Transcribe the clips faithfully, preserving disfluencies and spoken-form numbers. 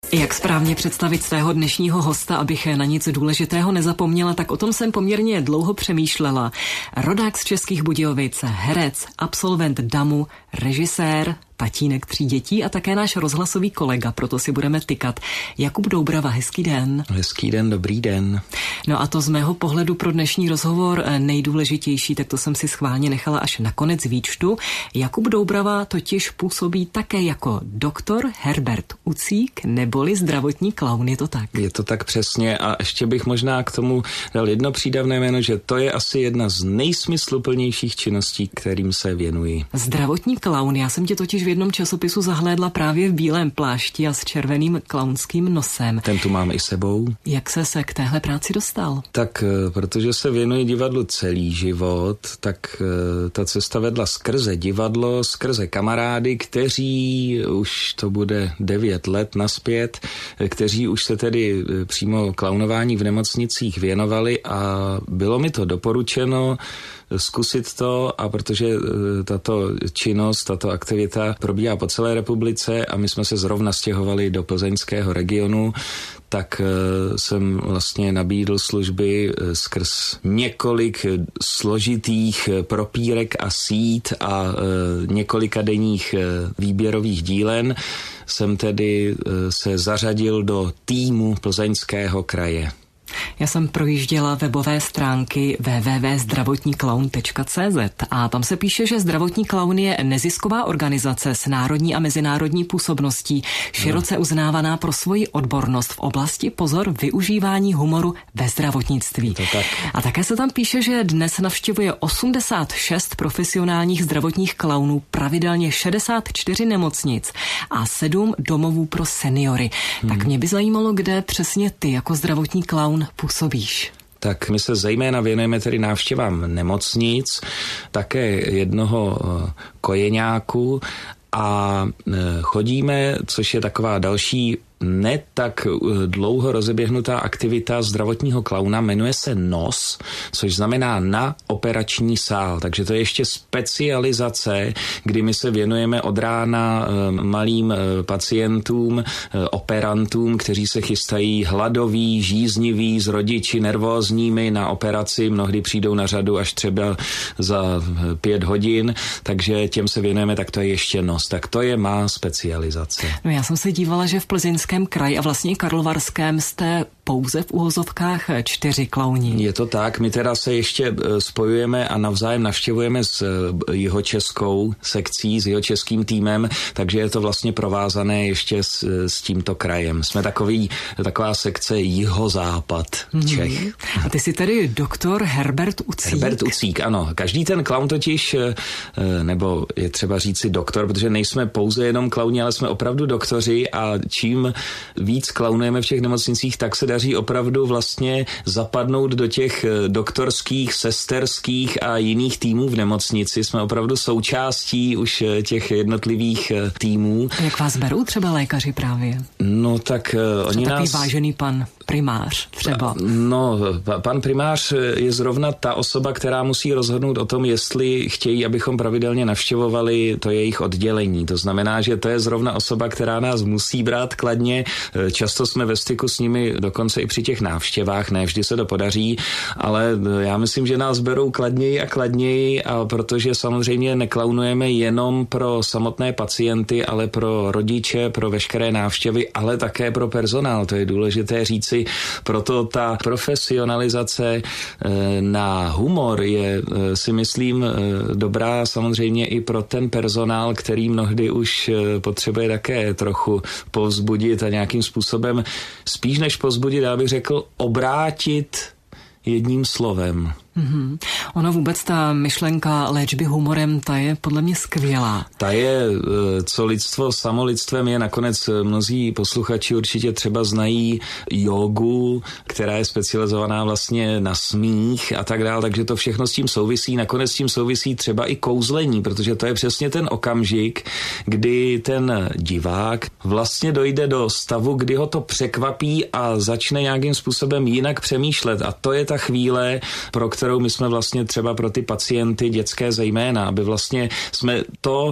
Jak správně představit svého dnešního hosta, abych na nic důležitého nezapomněla, tak o tom jsem poměrně dlouho přemýšlela. Rodák z Českých Budějovic, herec, absolvent damu, režisér, tatínek tří dětí a také náš rozhlasový kolega, proto si budeme tykat. Jakub Doubrava, hezký den. Hezký den, dobrý den. No a to z mého pohledu pro dnešní rozhovor nejdůležitější, tak to jsem si schválně nechala až na konec výčtu. Jakub Doubrava totiž působí také jako doktor Herbert Ucík, neboli zdravotní klaun, je to tak? Je to tak přesně a ještě bych možná k tomu dal jedno přídavné jméno, že to je asi jedna z nejsmysluplnějších činností, kterým se věnuji. Zdravotní klaun, já jsem tě totiž v jednom časopisu zahlédla právě v bílém plášti a s červeným klaunským nosem. Ten tu mám i sebou. Jak se se k téhle práci dostal? Tak, protože se věnuji divadlu celý život, tak ta cesta vedla skrze divadlo, skrze kamarády, kteří už to bude devět let naspět, kteří už se tedy přímo klaunování v nemocnicích věnovali a bylo mi to doporučeno zkusit to, a protože tato činnost, tato aktivita probíhá po celé republice a my jsme se zrovna stěhovali do plzeňského regionu, tak jsem vlastně nabídl služby skrz několik složitých propírek a sít a několika denních výběrových dílen jsem tedy se zařadil do týmu Plzeňského kraje. Já jsem projížděla webové stránky w w w tečka zdravotní klaun tečka c z a tam se píše, že Zdravotní klaun je nezisková organizace s národní a mezinárodní působností, široce uznávaná pro svoji odbornost v oblasti, pozor, využívání humoru ve zdravotnictví. To tak. A také se tam píše, že dnes navštěvuje osmdesát šest profesionálních zdravotních klaunů, pravidelně šedesát čtyři nemocnic a sedm domovů pro seniory. Hmm. Tak mě by zajímalo, kde přesně ty jako zdravotní klaun působíš. Tak my se zejména věnujeme tedy návštěvám nemocnic, také jednoho kojeňáku a chodíme, což je taková další ne tak dlouho rozeběhnutá aktivita zdravotního klauna, jmenuje se N O S, což znamená na operační sál. Takže to je ještě specializace, kdy my se věnujeme od rána malým pacientům, operantům, kteří se chystají hladoví, žízniví, s rodiči nervózními na operaci, mnohdy přijdou na řadu až třeba za pět hodin, takže těm se věnujeme, tak to je ještě N O S. Tak to je má specializace. No já jsem se dívala, že v Plzeňském kraji a vlastně Karlovarském jste pouze v uvozovkách čtyři klauni. Je to tak, my teda se ještě spojujeme a navzájem navštěvujeme s jihočeskou sekcí, s jihočeským týmem, takže je to vlastně provázané ještě s, s tímto krajem. Jsme takový, taková sekce jihozápad Čech. Hmm. A ty jsi tedy doktor Herbert Ucík? Herbert Ucík, ano. Každý ten klaun totiž, nebo je třeba říci doktor, protože nejsme pouze jenom klauni, ale jsme opravdu doktoři a čím víc klaunujeme v těch nemocnicích, tak se daří opravdu vlastně zapadnout do těch doktorských, sesterských a jiných týmů v nemocnici. Jsme opravdu součástí už těch jednotlivých týmů. Jak vás berou třeba lékaři právě? No tak uh, oni takový nás... vážený pan primář třeba. No, pan primář je zrovna ta osoba, která musí rozhodnout o tom, jestli chtějí, abychom pravidelně navštěvovali to jejich oddělení. To znamená, že to je zrovna osoba, která nás musí brát kladně. Často jsme ve styku s nimi dokonce i při těch návštěvách, ne vždy se to podaří, ale já myslím, že nás berou kladněji a kladněji, a protože samozřejmě neklaunujeme jenom pro samotné pacienty, ale pro rodiče, pro veškeré návštěvy, ale také pro personál. To je důležité říci. Proto ta profesionalizace na humor je, si myslím, dobrá samozřejmě i pro ten personál, který mnohdy už potřebuje také trochu povzbudit a nějakým způsobem, spíš než povzbudit, já bych řekl, obrátit jedním slovem. Mm-hmm. Ono vůbec ta myšlenka léčby humorem, ta je podle mě skvělá. Ta je, co lidstvo samolidstvem je, nakonec mnozí posluchači určitě třeba znají jógu, která je specializovaná vlastně na smích a tak dále, takže to všechno s tím souvisí, nakonec s tím souvisí třeba i kouzlení, protože to je přesně ten okamžik, kdy ten divák vlastně dojde do stavu, kdy ho to překvapí a začne nějakým způsobem jinak přemýšlet, a to je ta chvíle, pro kterou my jsme vlastně třeba pro ty pacienty dětské zejména, aby vlastně jsme to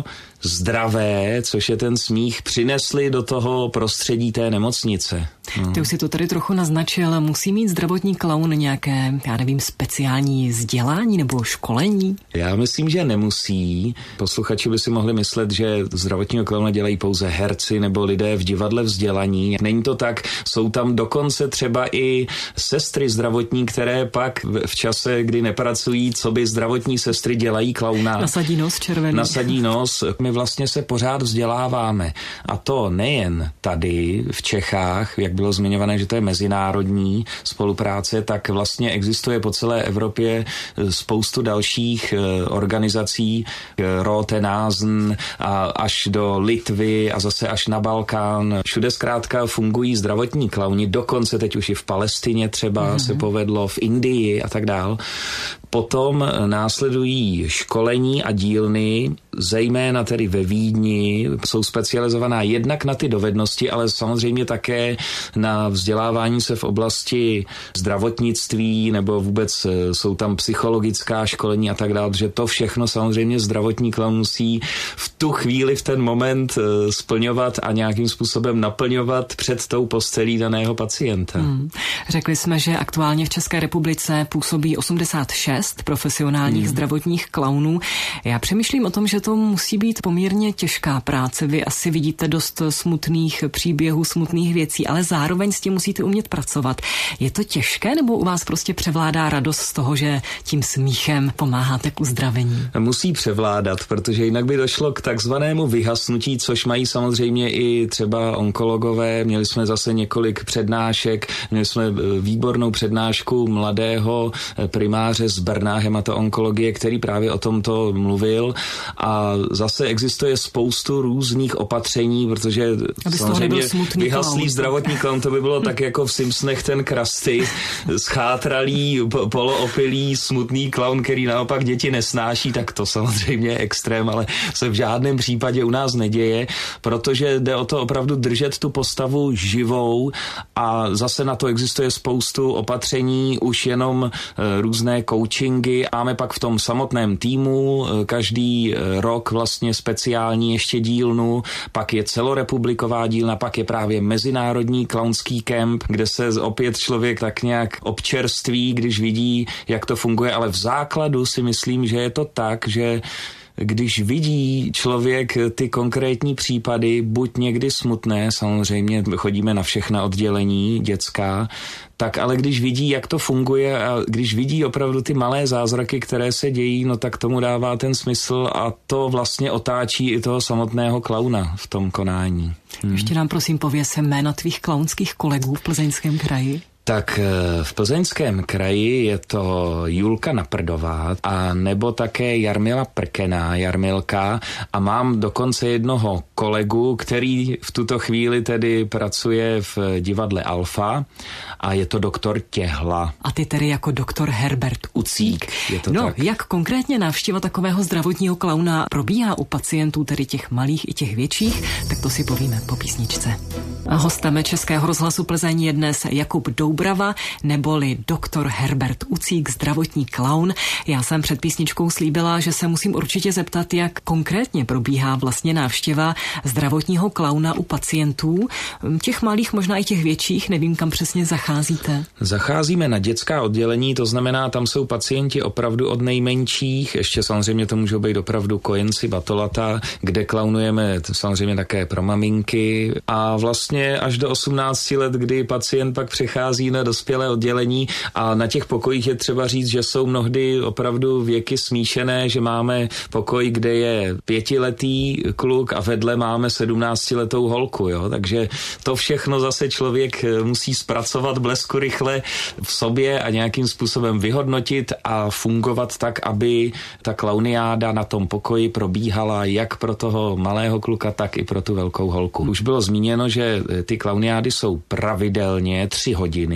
zdravé, což je ten smích, přinesli do toho prostředí té nemocnice. No. Ty už si to tady trochu naznačil. Musí mít zdravotní klaun nějaké, já nevím, speciální vzdělání nebo školení? Já myslím, že nemusí. Posluchači by si mohli myslet, že zdravotního klauna dělají pouze herci nebo lidé v divadle vzdělaní. Není to tak. Jsou tam dokonce třeba i sestry zdravotní, které pak v čase, kdy nepracují, co by zdravotní sestry dělají klauna. Nasadí nos červený. Nasadí nos. My vlastně se pořád vzděláváme. A to nejen tady v Čechách, jak bylo zmiňované, že to je mezinárodní spolupráce, tak vlastně existuje po celé Evropě spoustu dalších organizací, Rote Nasen a až do Litvy a zase až na Balkán. Všude zkrátka fungují zdravotní klauni, dokonce teď už i v Palestině třeba mm-hmm. se povedlo, v Indii a tak dál. Potom následují školení a dílny, zejména tedy ve Vídni, jsou specializovaná jednak na ty dovednosti, ale samozřejmě také na vzdělávání se v oblasti zdravotnictví, nebo vůbec jsou tam psychologická školení a tak dále, že to všechno samozřejmě zdravotní klaun musí v tu chvíli, v ten moment splňovat a nějakým způsobem naplňovat před tou postelí daného pacienta. Hmm. Řekli jsme, že aktuálně v České republice působí osmdesát šest profesionálních hmm. zdravotních klaunů. Já přemýšlím o tom, že to musí být poměrně těžká práce. Vy asi vidíte dost smutných příběhů, smutných věcí, ale zároveň s tím musíte umět pracovat. Je to těžké, nebo u vás prostě převládá radost z toho, že tím smíchem pomáháte k uzdravení? Musí převládat, protože jinak by došlo k takzvanému vyhasnutí, což mají samozřejmě i třeba onkologové. Měli jsme zase několik přednášek, měli jsme výbornou přednášku mladého primáře z Brna, hematoonkologie, který právě o tomto mluvil. A zase existuje spoustu různých opatření, protože aby samozřejmě vyhaslý zdravotní klaun, to by bylo tak jako v Simpsonech ten Krusty, schátralý, poloopilý, smutný klaun, který naopak děti nesnáší, tak to samozřejmě je extrém, ale se v žádném případě u nás neděje, protože jde o to opravdu držet tu postavu živou a zase na to existuje spoustu opatření, už jenom různé coachingy. Máme pak v tom samotném týmu každý rok vlastně speciální ještě dílnu, pak je celorepubliková dílna, pak je právě mezinárodní klaunský kemp, kde se opět člověk tak nějak občerství, když vidí, jak to funguje, ale v základu si myslím, že je to tak, že když vidí člověk ty konkrétní případy, buď někdy smutné, samozřejmě chodíme na všechna oddělení dětská, tak ale když vidí, jak to funguje a když vidí opravdu ty malé zázraky, které se dějí, no tak tomu dává ten smysl a to vlastně otáčí i toho samotného klauna v tom konání. Hmm. Ještě nám prosím pověs jména tvých klaunských kolegů v Plzeňském kraji. Tak v Plzeňském kraji je to Julka Naprdová a nebo také Jarmila Prkená, Jarmilka, a mám dokonce jednoho kolegu, který v tuto chvíli tedy pracuje v divadle Alfa a je to doktor Těhla. A ty tedy jako doktor Herbert Ucík. Je to no, tak. Jak konkrétně návštěva takového zdravotního klauna probíhá u pacientů, tedy těch malých i těch větších, tak to si povíme po písničce. A hostem Českého rozhlasu Plzeň je dnes Jakub Doubrava, neboli doktor Herbert Ucík, zdravotní klaun. Já jsem před písničkou slíbila, že se musím určitě zeptat, jak konkrétně probíhá vlastně návštěva zdravotního klauna u pacientů, těch malých, možná i těch větších, nevím, kam přesně zacházíte. Zacházíme na dětská oddělení, to znamená, tam jsou pacienti opravdu od nejmenších, ještě samozřejmě to můžou být opravdu kojenci, batolata, kde klaunujeme samozřejmě také pro maminky a vlastně až do osmnácti let, kdy pacient pak přechází na dospělé oddělení a na těch pokojích je třeba říct, že jsou mnohdy opravdu věky smíšené, že máme pokoj, kde je pětiletý kluk a vedle máme sedmnáctiletou holku, jo, takže to všechno zase člověk musí zpracovat blesku rychle v sobě a nějakým způsobem vyhodnotit a fungovat tak, aby ta klauniáda na tom pokoji probíhala jak pro toho malého kluka, tak i pro tu velkou holku. Už bylo zmíněno, že ty klauniády jsou pravidelně tři hodiny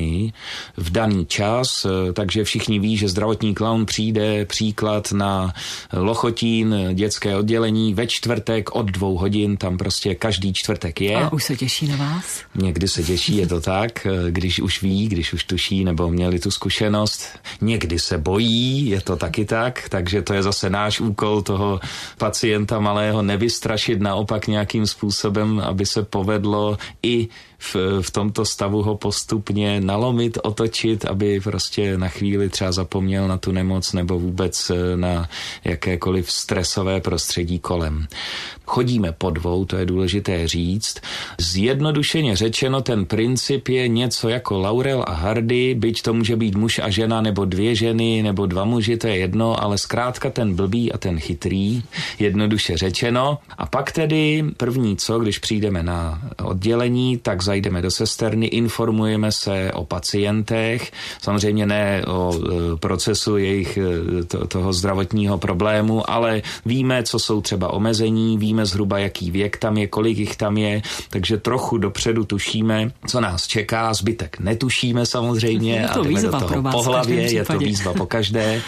scény v daný čas, takže všichni ví, že zdravotní klaun přijde příklad na Lochotín, dětské oddělení ve čtvrtek od dvou hodin, tam prostě každý čtvrtek je. A už se těší na vás? Někdy se těší, je to tak, když už ví, když už tuší nebo měli tu zkušenost. Někdy se bojí, je to taky tak, takže to je zase náš úkol toho pacienta malého nevystrašit, naopak nějakým způsobem, aby se povedlo i v, v tomto stavu ho postupně nalomit, otočit, aby prostě na chvíli třeba zapomněl na tu nemoc nebo vůbec na jakékoliv stresové prostředí kolem. Chodíme po dvou, to je důležité říct. Zjednodušeně řečeno, ten princip je něco jako Laurel a Hardy, byť to může být muž a žena, nebo dvě ženy, nebo dva muži, to je jedno, ale zkrátka ten blbý a ten chytrý, jednoduše řečeno. A pak tedy první co, když přijdeme na oddělení, tak zajdeme do sesterny, informujeme se o pacientech, samozřejmě ne o e, procesu jejich e, to, toho zdravotního problému, ale víme, co jsou třeba omezení, víme zhruba, jaký věk tam je, kolik jich tam je, takže trochu dopředu tušíme, co nás čeká, zbytek netušíme samozřejmě a jdeme do toho po hlavě, je to výzva po každé.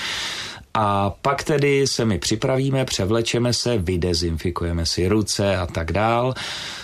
A pak tedy se my připravíme, převlečeme se, vydezinfikujeme si ruce a tak dál.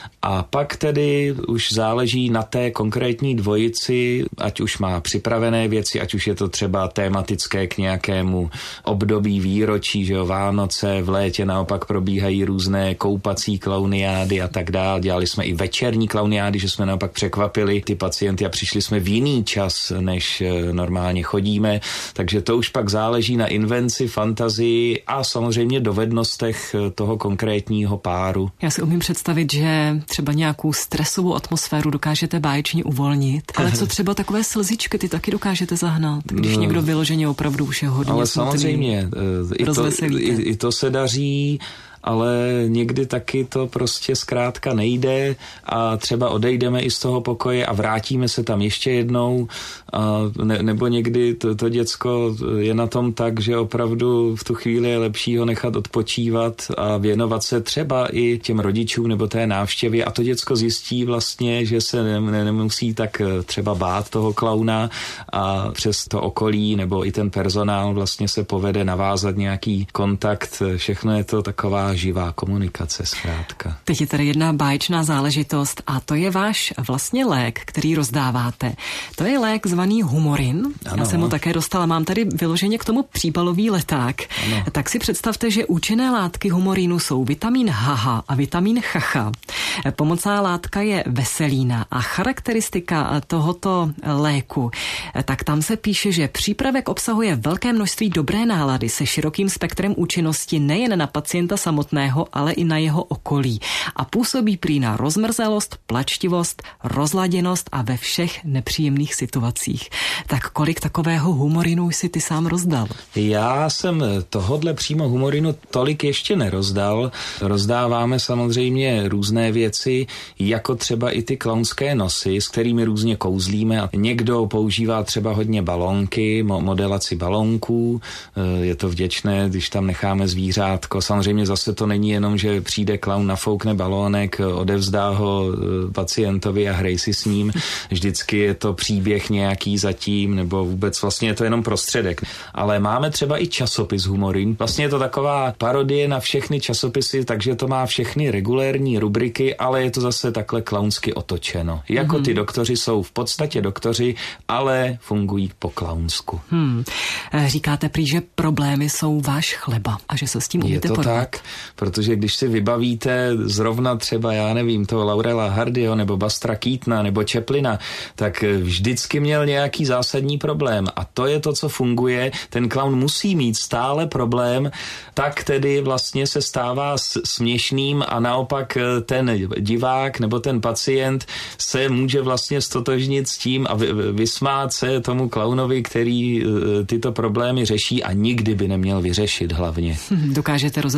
A pak tedy už záleží na té konkrétní dvojici, ať už má připravené věci, ať už je to třeba tematické k nějakému období výročí, že jo, Vánoce, v létě naopak probíhají různé koupací klauniády a tak dále. Dělali jsme i večerní klauniády, že jsme naopak překvapili ty pacienty a přišli jsme v jiný čas, než normálně chodíme. Takže to už pak záleží na invenci, fantazii a samozřejmě dovednostech toho konkrétního páru. Já si umím představit, že třeba nějakou stresovou atmosféru dokážete báječně uvolnit, ale co třeba takové slzičky, ty taky dokážete zahnat, když no, někdo vyloženě opravdu už je hodně ale smutný, samozřejmě, i to, i, i to se daří, ale někdy taky to prostě zkrátka nejde a třeba odejdeme i z toho pokoje a vrátíme se tam ještě jednou a ne, nebo někdy to, to děcko je na tom tak, že opravdu v tu chvíli je lepší ho nechat odpočívat a věnovat se třeba i těm rodičům nebo té návštěvě a to děcko zjistí vlastně, že se ne, ne, nemusí tak třeba bát toho klauna a přes to okolí nebo i ten personál vlastně se povede navázat nějaký kontakt, všechno je to taková živá komunikace zkrátka. Teď je tady jedna báječná záležitost a to je váš vlastně lék, který rozdáváte. To je lék zvaný Humorin. Ano. Já jsem ho také dostala, mám tady vyloženě k tomu příbalový leták. Ano. Tak si představte, že účinné látky Humorinu jsou vitamín H H a vitamín Ch Ch. Pomocná látka je veselína a charakteristika tohoto léku, tak tam se píše, že přípravek obsahuje velké množství dobré nálady se širokým spektrem účinnosti nejen na pacienta samotného, ale i na jeho okolí. A působí prý na rozmrzelost, plačtivost, rozladěnost a ve všech nepříjemných situacích. Tak kolik takového Humorinu si ty sám rozdal? Já jsem tohodle přímo Humorinu tolik ještě nerozdal. Rozdáváme samozřejmě různé věci, jako třeba i ty klaunské nosy, s kterými různě kouzlíme. A někdo používá třeba hodně balónky, modelaci balónků. Je to vděčné, když tam necháme zvířátko. Samozřejmě zase to není jenom, že přijde klaun, nafoukne balónek, odevzdá ho pacientovi a hrej si s ním. Vždycky je to příběh nějaký zatím, nebo vůbec vlastně je to jenom prostředek. Ale máme třeba i časopis Humorin. Vlastně je to taková parodie na všechny časopisy, takže to má všechny regulérní rubriky, ale je to zase takhle klaunsky otočeno. Jako mm-hmm. ty doktoři jsou v podstatě doktoři, ale fungují po klaunsku. Hmm. Říkáte prý, že problémy jsou váš chleba a že se s tím umíte porovnat. Je to tak, protože když si vybavíte zrovna třeba, já nevím, toho Laurela Hardyho, nebo Bustra Keatona, nebo Chaplina, tak vždycky měl nějaký zásadní problém a to je to, co funguje. Ten klaun musí mít stále problém, tak tedy vlastně se stává směšným a naopak ten divák nebo ten pacient se může vlastně stotožnit s tím a vysmát se tomu klaunovi, který tyto problémy řeší a nikdy by neměl vyřešit hlavně. Dokážete rozesmát děti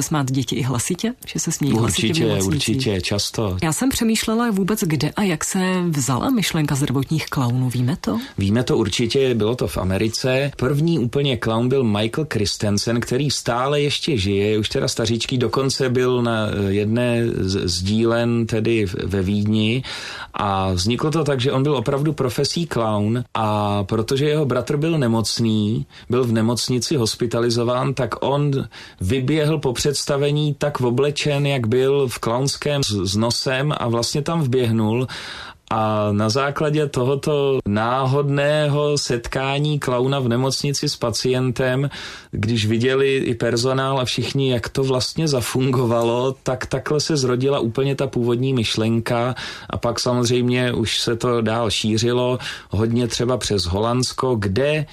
děti i hlasitě? Že se smějí hlasitě? Určitě, určitě, často. Já jsem přemýšlela vůbec, kde a jak se vzala myšlenka zdravotních klaunů. Víme to? Víme to určitě, bylo to v Americe. První úplně klaun byl Michael Christensen, který stále ještě žije, už teda staříčký, dokonce byl na jedné z dílen tedy ve Vídni a vzniklo to tak, že on byl opravdu profesí klaun a protože jeho bratr byl nemocný, byl v nemocnici hospitalizován, tak on vyběhl po představení tak oblečen, jak byl v klaunském s nosem a vlastně tam vběhnul. A na základě tohoto náhodného setkání klauna v nemocnici s pacientem, když viděli i personál a všichni, jak to vlastně zafungovalo, tak takhle se zrodila úplně ta původní myšlenka a pak samozřejmě už se to dál šířilo, hodně třeba přes Holandsko, kde e,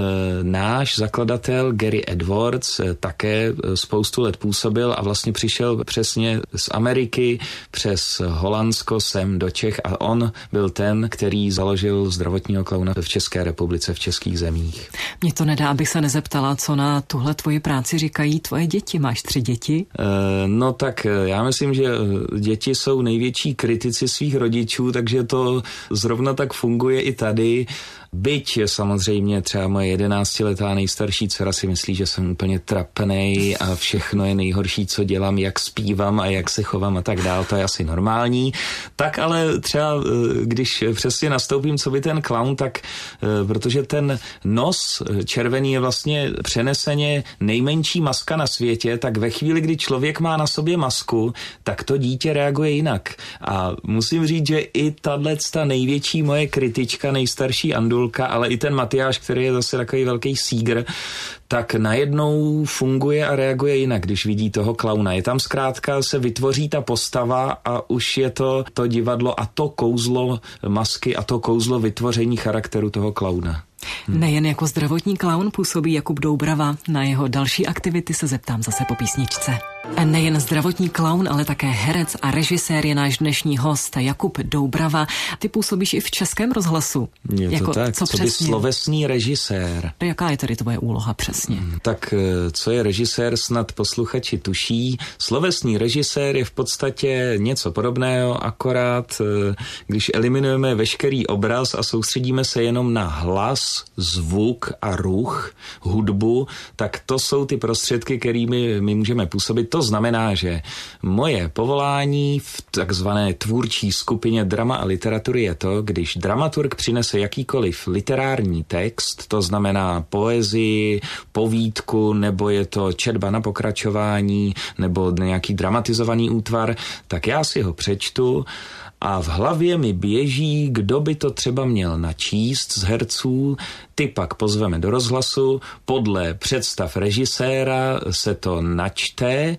náš zakladatel Gary Edwards e, také spoustu let působil a vlastně přišel přesně z Ameriky přes Holandsko sem do Čech a on byl ten, který založil zdravotního klauna v České republice, v českých zemích. Mně to nedá, abych se nezeptala, co na tuhle tvoji práci říkají tvoje děti. Máš tři děti? E, no tak já myslím, že děti jsou největší kritici svých rodičů, takže to zrovna tak funguje i tady. Byť samozřejmě třeba moje jedenáctiletá nejstarší dcera si myslí, že jsem úplně trapnej a všechno je nejhorší, co dělám, jak zpívám a jak se chovám a tak dál, to je asi normální. Tak ale třeba, když přesně nastoupím, co by ten klaun, tak protože ten nos červený je vlastně přeneseně nejmenší maska na světě, tak ve chvíli, kdy člověk má na sobě masku, tak to dítě reaguje jinak. A musím říct, že i tato největší moje kritička, nejstarší Andulka, ale i ten Matyáš, který je zase takový velký sígr, tak najednou funguje a reaguje jinak, když vidí toho klauna. Je tam zkrátka, se vytvoří ta postava a už je to to divadlo a to kouzlo masky a to kouzlo vytvoření charakteru toho klauna. Hmm. Nejen jako zdravotní klaun působí Jakub Doubrava, na jeho další aktivity se zeptám zase po písničce. A nejen zdravotní klaun, ale také herec a režisér je náš dnešní host Jakub Doubrava. Ty působíš i v Českém rozhlasu. Je to jako, tak, co, co by slovesný režisér. Jaká je tedy tvoje úloha přesně? Hmm, tak co je režisér, snad posluchači tuší. Slovesný režisér je v podstatě něco podobného, akorát když eliminujeme veškerý obraz a soustředíme se jenom na hlas, zvuk a ruch, hudbu, tak to jsou ty prostředky, kterými my můžeme působit. To znamená, že moje povolání v takzvané tvůrčí skupině drama a literatury je to, když dramaturg přinese jakýkoliv literární text, to znamená poezii, povídku, nebo je to četba na pokračování, nebo nějaký dramatizovaný útvar, tak já si ho přečtu a v hlavě mi běží, kdo by to třeba měl načíst z herců, ty pak pozveme do rozhlasu, podle představ režiséra se to načte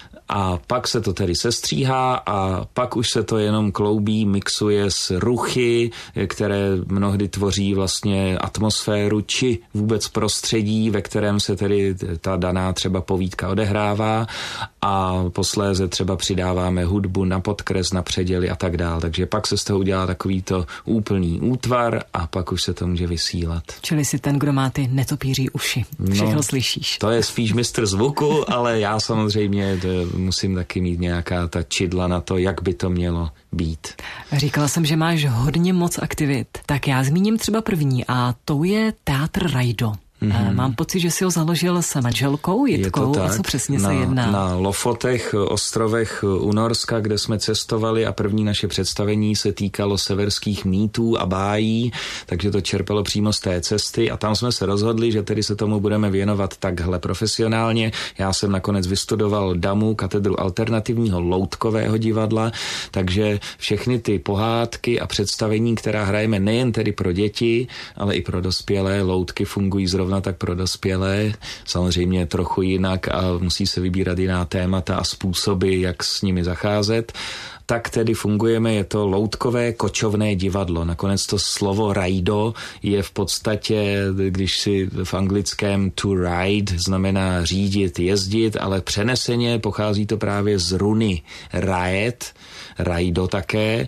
a pak se to tedy sestříhá a pak už se to jenom kloubí, mixuje s ruchy, které mnohdy tvoří vlastně atmosféru či vůbec prostředí, ve kterém se tedy ta daná třeba povídka odehrává a posléze třeba přidáváme hudbu na podkres, na předěly a tak dál. Takže pak se z toho udělá takovýto úplný útvar a pak už se to může vysílat. Čili si ten, kdo má ty netopíří uši. Všechno no, slyšíš. To je spíš mistr zvuku, ale já samozřejmě musím taky mít nějaká ta čidla na to, jak by to mělo být. Říkala jsem, že máš hodně moc aktivit. Tak já zmíním třeba první a to je Teatr Rajdo. Mm-hmm. Mám pocit, že si ho založil s manželkou Jitkou. A co přesně na, se jedná? Na Lofotech, ostrovech u Norska, kde jsme cestovali a první naše představení se týkalo severských mýtů a bájí, takže to čerpalo přímo z té cesty a tam jsme se rozhodli, že tedy se tomu budeme věnovat takhle profesionálně. Já jsem nakonec vystudoval DAMu, katedru alternativního loutkového divadla, takže všechny ty pohádky a představení, která hrajeme nejen tedy pro děti, ale i pro dospělé, loutky fungují zrovna tak pro dospělé, samozřejmě trochu jinak a musí se vybírat jiná témata a způsoby, jak s nimi zacházet. tak tedy fungujeme, je to loutkové kočovné divadlo. Nakonec to slovo rajdo je v podstatě, když si v anglickém to ride znamená řídit, jezdit, ale přeneseně pochází to právě z runy rajet, rajdo také, e,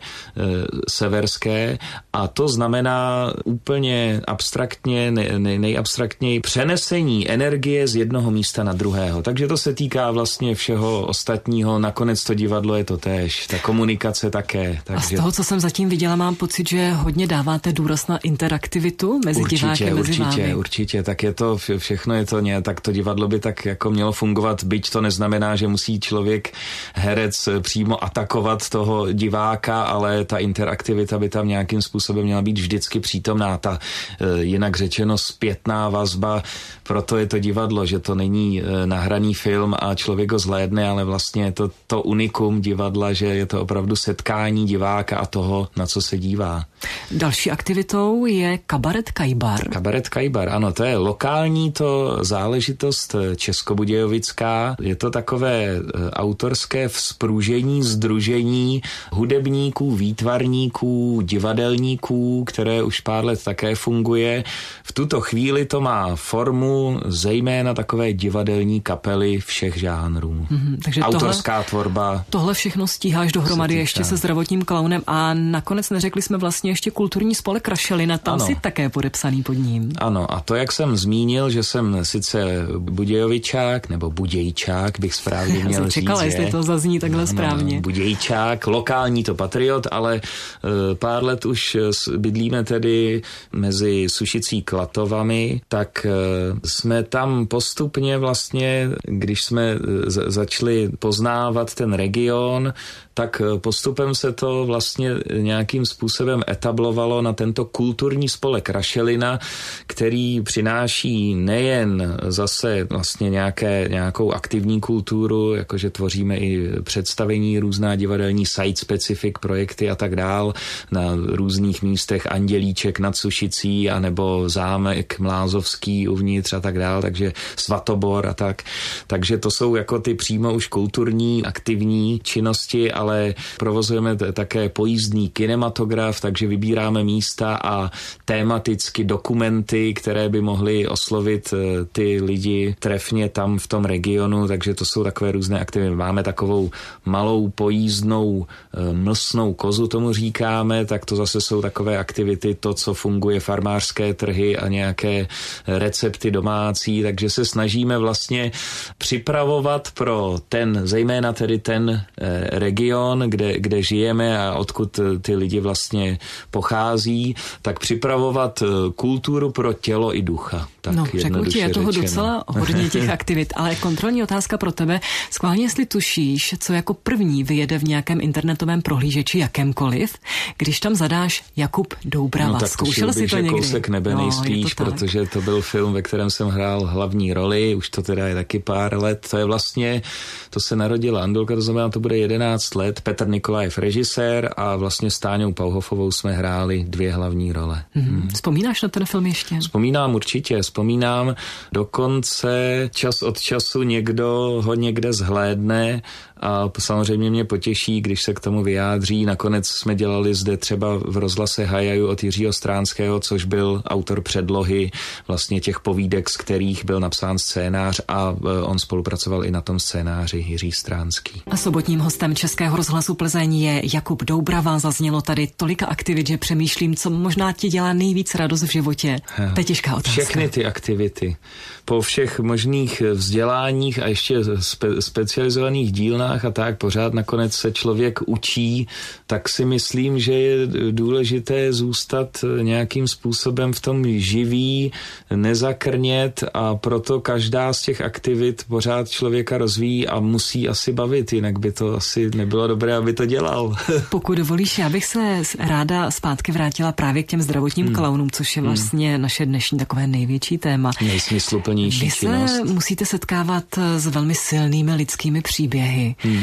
severské, a to znamená úplně abstraktně, ne, ne, nejabstraktněji přenesení energie z jednoho místa na druhého. Takže to se týká vlastně všeho ostatního, nakonec to divadlo je to též, ta komunikace také. Takže... A z toho, co jsem zatím viděla, mám pocit, že hodně dáváte důraz na interaktivitu mezi určitě, diváky, mezi určitě, vámi. Určitě, určitě, tak je to, všechno je to nějak, tak to divadlo by tak jako mělo fungovat, byť to neznamená, že musí člověk, herec, přímo atakovat toho diváka, ale ta interaktivita by tam nějakým způsobem měla být vždycky přítomná, ta jinak řečeno zpětná vazba, proto je to divadlo, že to není nahraný film a člověk ho zhlédne, ale vlastně je to, to unikum divadla, že je to opravdu setkání diváka a toho, na co se dívá. Další aktivitou je Kabaret Kajbar. Kabaret Kajbar, ano, to je lokální to záležitost českobudějovická. Je to takové autorské vzpružení, sdružení hudebníků, výtvarníků, divadelníků, které už pár let také funguje. V tuto chvíli to má formu zejména takové divadelní kapely všech žánrů. Mm-hmm, takže autorská tohle, tvorba. Tohle všechno stíháš dohromady ještě se zdravotním klaunem a nakonec neřekli jsme vlastně ještě kulturní spolek Rašelina, tam ano. Si také podepsaný pod ním. Ano, a to, jak jsem zmínil, že jsem sice Budějovičák, nebo Budějčák, bych správně měl říct. Čekala, jestli to zazní takhle no, správně. Budějčák, lokální to patriot, ale uh, pár let už bydlíme tedy mezi Sušicí Klatovami, tak uh, jsme tam postupně vlastně, když jsme z- začali poznávat ten region, tak postupem se to vlastně nějakým způsobem etablovalo na tento kulturní spolek Rašelina, který přináší nejen zase vlastně nějaké, nějakou aktivní kulturu, jakože tvoříme i představení, různá divadelní site-specific projekty a tak dál na různých místech, Andělíček nad Sušicí, anebo zámek Mlázovský uvnitř a tak dál, takže Svatobor a tak. Takže to jsou jako ty přímo už kulturní, aktivní činnosti, ale provozujeme t- také pojízdný kinematograf, takže vybíráme místa a tématicky dokumenty, které by mohly oslovit ty lidi trefně tam v tom regionu, takže to jsou takové různé aktivity. Máme takovou malou pojízdnou mlsnou kozu, tomu říkáme, tak to zase jsou takové aktivity, to, co funguje, farmářské trhy a nějaké recepty domácí, takže se snažíme vlastně připravovat pro ten, zejména tedy ten region, kde, kde žijeme a odkud ty lidi vlastně pochází, tak připravovat kulturu pro tělo i ducha. Tak no, řeknu ti, je toho řečeno. Docela hodně těch aktivit, ale kontrolní otázka pro tebe. Schválně, jestli tušíš, co jako první vyjede v nějakém internetovém prohlížeči jakémkoliv, když tam zadáš Jakub Doubrava. No tak zkoušel si to někdy? Kousek nebe no, nejspíš, to protože to byl film, ve kterém jsem hrál hlavní roli, už to teda je taky pár let. To je vlastně, to se narodila Andulka, to znamená, to bude jedenáct let. Petr Nikolajev režisér a vlastně s Táňou Pauhofovou jsme hráli dvě hlavní role. Mm-hmm. Hmm. Vzpomínáš na ten film ještě? Vzpomínám určitě, vzpomínám. Dokonce čas od času někdo ho někde zhlédne a samozřejmě mě potěší, když se k tomu vyjádří. Nakonec jsme dělali zde třeba v rozhlase Hajaju od Jiřího Stránského, což byl autor předlohy vlastně těch povídek, z kterých byl napsán scénář a on spolupracoval i na tom scénáři, Jiří Stránský. A sobotním hostem Českého rozhlasu Plzeň je Jakub Doubrava. Zaznělo tady tolika aktivit, že přemýšlím, co možná ti dělá nejvíc radost v životě. To je těžká otázka. Všechny ty aktivity. Po všech možných vzděláních a ještě spe- specializovaných dílnách a tak pořád nakonec se člověk učí, tak si myslím, že je důležité zůstat nějakým způsobem v tom živý, nezakrnět a proto každá z těch aktivit pořád člověka rozvíjí a musí asi bavit, jinak by to asi nebylo dobré, aby to dělal. Pokud dovolíš, já bych se ráda zpátky vrátila právě k těm zdravotním hmm. klaunům, což je vlastně hmm. naše dnešní takové největší téma. Nejsmysluplnější Vy činnost. se musíte setkávat s velmi silnými lidskými příběhy. Hmm.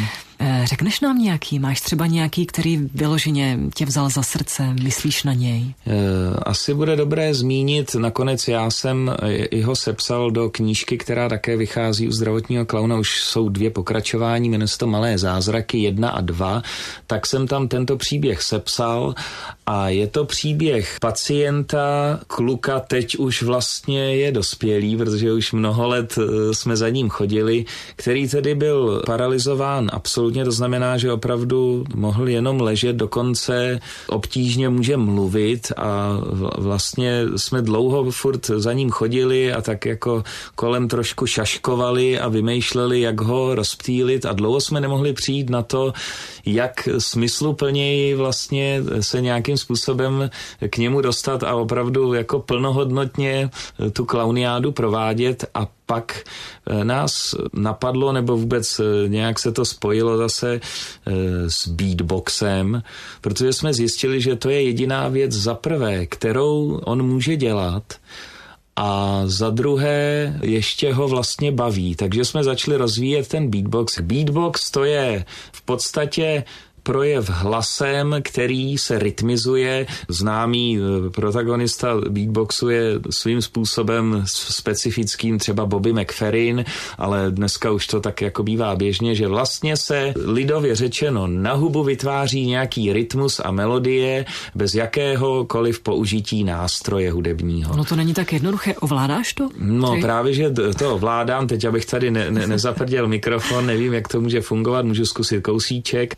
Řekneš nám nějaký? Máš třeba nějaký, který vyloženě tě vzal za srdce? Myslíš na něj? Asi bude dobré zmínit, nakonec já jsem ho sepsal do knížky, která také vychází u zdravotního klauna. Už jsou dvě pokračování, jmenuje se to Malé zázraky jedna a dva. Tak jsem tam tento příběh sepsal a je to příběh pacienta, kluka, teď už vlastně je dospělý, protože už mnoho let jsme za ním chodili, který tedy byl paralyzován absolutně, to znamená, že opravdu mohl jenom ležet, dokonce obtížně může mluvit a vlastně jsme dlouho furt za ním chodili a tak jako kolem trošku šaškovali a vymýšleli, jak ho rozptýlit a dlouho jsme nemohli přijít na to, jak smysluplněji vlastně se nějakým způsobem k němu dostat a opravdu jako plnohodnotně tu klauniádu provádět. A pak nás napadlo, nebo vůbec nějak se to spojilo zase s beatboxem, protože jsme zjistili, že to je jediná věc za prvé, kterou on může dělat, a za druhé ještě ho vlastně baví. Takže jsme začali rozvíjet ten beatbox. Beatbox to je v podstatě projev hlasem, který se rytmizuje. Známý protagonista beatboxu je svým způsobem specifickým, třeba Bobby McFerrin, ale dneska už to tak jako bývá běžně, že vlastně se lidově řečeno na hubu vytváří nějaký rytmus a melodie bez jakéhokoliv použití nástroje hudebního. No to není tak jednoduché. Ovládáš to? No Ty? Právě, že to ovládám. Teď abych tady ne, ne, nezaprděl mikrofon, nevím, jak to může fungovat, můžu zkusit kousíček.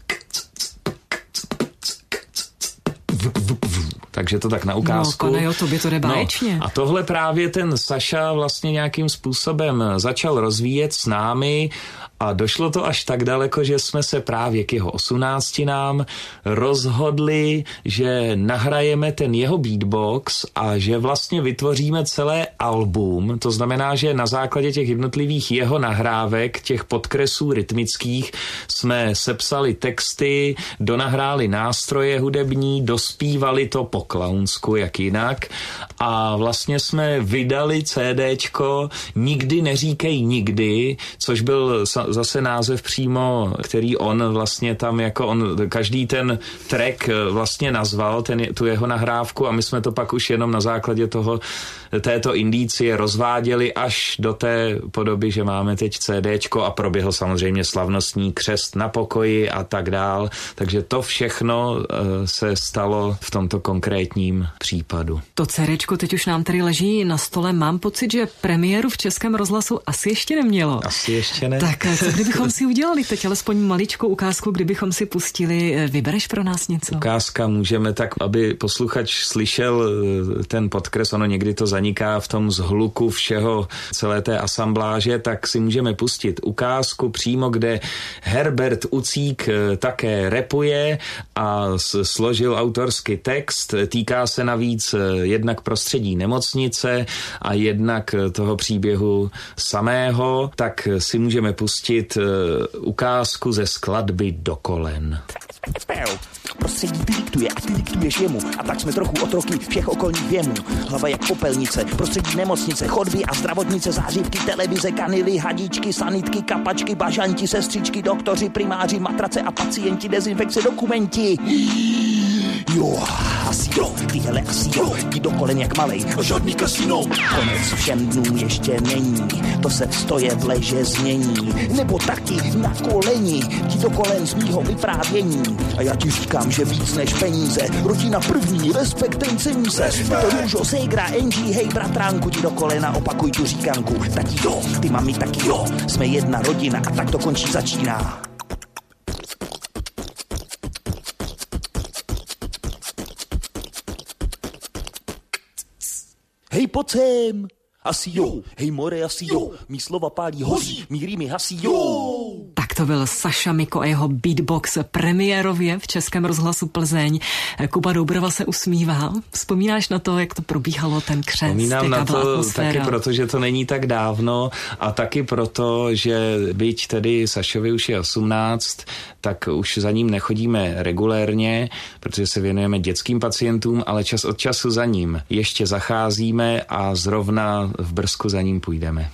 Takže to tak na ukázku. No, Konajo, tobě to jde báječně. No, a tohle právě ten Saša vlastně nějakým způsobem začal rozvíjet s námi a došlo to až tak daleko, že jsme se právě k jeho osmnáctinám rozhodli, že nahrajeme ten jeho beatbox a že vlastně vytvoříme celé album. To znamená, že na základě těch jednotlivých jeho nahrávek, těch podkresů rytmických, jsme sepsali texty, donahráli nástroje hudební, dospívali to po klaunsku, jak jinak. A vlastně jsme vydali CDčko Nikdy neříkej nikdy, což byl zase název přímo, který on vlastně tam jako on, každý ten track vlastně nazval, ten, tu jeho nahrávku a my jsme to pak už jenom na základě toho, této indicie rozváděli až do té podoby, že máme teď CDčko a proběhl samozřejmě slavnostní křest na pokoji a tak dál. Takže to všechno uh, se stalo v tomto konkrétním případu. To CDčko teď už nám tady leží na stole. Mám pocit, že premiéru v Českém rozhlasu asi ještě nemělo. Asi ještě ne. Tak co kdybychom si udělali teď alespoň maličkou ukázku, kdybychom si pustili, vybereš pro nás něco? Ukázka můžeme tak, aby posluchač slyšel ten podkres, ono někdy to zaniká v tom zhluku všeho, celé té asambláže, tak si můžeme pustit ukázku přímo, kde Herbert Ucík také rapuje a složil autorský text. Týká se navíc jednak prostředí nemocnice a jednak toho příběhu samého, tak si můžeme pustit ukázku ze skladby Do kolen. Prostředí ty diktuje a ty diktuješ jemu. A tak jsme trochu otroky všech okolních věmů. Hlava jak popelnice, prostředí nemocnice, chodby a zdravotnice, zářivky, televize, kanily, hadičky, sanitky, kapačky, bažanti, sestřičky, doktoři, primáři, matrace a pacienti, dezinfekce, dokumenti. Jo, asi jo, ty hele asi jo, jdi do kolen jak malej, žádný kasino. Konec všem dnům ještě není, to se v stoje v leže změní, nebo taky na koleni, jdi do kolen z mýho vyprávění. A já ti říkám, že víc než peníze, rodina první, respekt, ten cení se. To růžo, ségra, Angie, hej bratránku, jdi do kolena, opakuj tu říkanku. Tati jo, ty mami taky jo, jsme jedna rodina a tak to končí začíná. Hej, pojď sem! Asi jo, hej more, asi jo, mý slova pálí hoří, mý rýmy hasí jo. Tak to byl Saša Miko a jeho beatbox premiérově v Českém rozhlasu Plzeň. Kuba Doubrava se usmívá. Vzpomínáš na to, jak to probíhalo, ten křest? Vzpomínám na to taky proto, že to není tak dávno a taky proto, že byť tedy Sašovi už je osmnáct, tak už za ním nechodíme regulérně, protože se věnujeme dětským pacientům, ale čas od času za ním ještě zacházíme a zrovna v Brzku za ním půjdeme.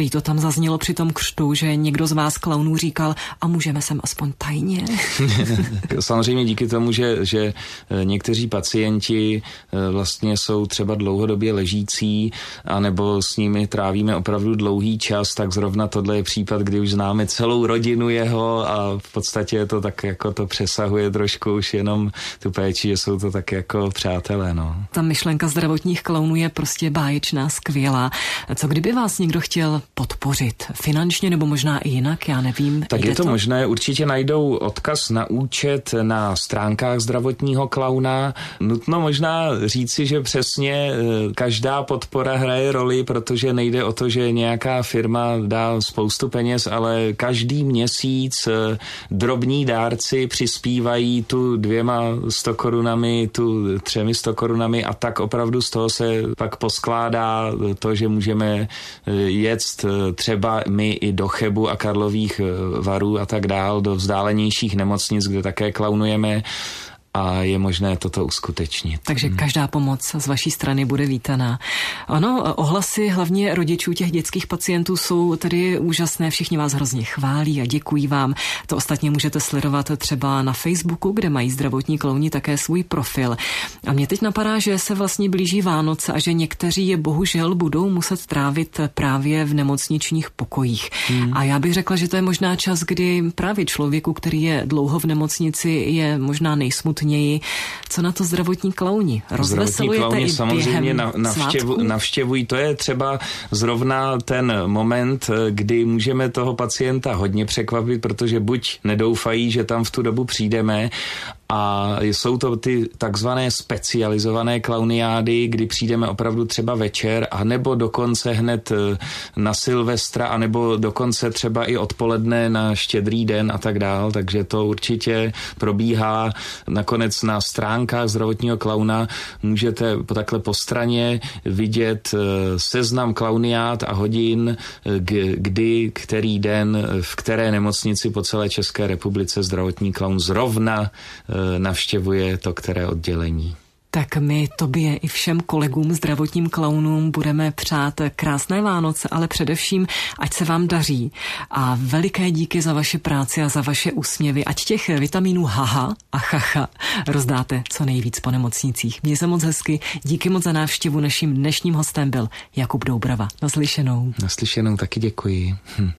Prý to tam zaznělo při tom křtu, že někdo z vás klaunů říkal, a můžeme sem aspoň tajně. Samozřejmě díky tomu, že, že někteří pacienti vlastně jsou třeba dlouhodobě ležící, anebo s nimi trávíme opravdu dlouhý čas, tak zrovna tohle je případ, kdy už známe celou rodinu jeho a v podstatě to tak jako to přesahuje trošku už jenom tu péči, že jsou to tak jako přátelé, no. Ta myšlenka zdravotních klaunů je prostě báječná, skvělá. Co kdyby vás někdo chtěl podpořit? Finančně nebo možná i jinak, já nevím. Tak je to, to možné, určitě najdou odkaz na účet na stránkách zdravotního klauna. Nutno možná říci, že přesně každá podpora hraje roli, protože nejde o to, že nějaká firma dá spoustu peněz, ale každý měsíc drobní dárci přispívají tu dvěma sto korunami, tu třemi sto korunami a tak opravdu z toho se pak poskládá to, že můžeme jet třeba my i do Chebu a Karlových Varů a tak dál, do vzdálenějších nemocnic, kde také klaunujeme a je možné toto uskutečnit. Takže každá pomoc z vaší strany bude vítaná. Ano, ohlasy hlavně rodičů těch dětských pacientů jsou tedy úžasné, všichni vás hrozně chválí a děkují vám. To ostatně můžete sledovat třeba na Facebooku, kde mají zdravotní klauni také svůj profil. A mě teď napadá, že se vlastně blíží Vánoce a že někteří je bohužel budou muset trávit právě v nemocničních pokojích. Hmm. A já bych řekla, že to je možná čas, kdy právě člověku, který je dlouho v nemocnici, je možná nejsmutnější. Co na to zdravotní klauni? Rozveselujete i samozřejmě navštěvu, navštěvují. To je třeba zrovna ten moment, kdy můžeme toho pacienta hodně překvapit, protože buď nedoufají, že tam v tu dobu přijdeme, a jsou to ty takzvané specializované klauniády, kdy přijdeme opravdu třeba večer, anebo dokonce hned na Silvestra, anebo dokonce třeba i odpoledne na Štědrý den a tak dál. Takže to určitě probíhá. Nakonec na stránkách zdravotního klauna můžete takhle po straně vidět seznam klauniád a hodin, kdy, který den, v které nemocnici po celé České republice zdravotní klaun zrovna navštěvuje to, které oddělení. Tak my tobě i všem kolegům zdravotním klaunům budeme přát krásné Vánoce, ale především, ať se vám daří. A veliké díky za vaši práci a za vaše úsměvy. Ať těch vitamínů haha a chacha rozdáte co nejvíc po nemocnicích. Měj se moc hezky. Díky moc za návštěvu. Naším dnešním hostem byl Jakub Doubrava. Naslyšenou. Naslyšenou, taky děkuji. Hm.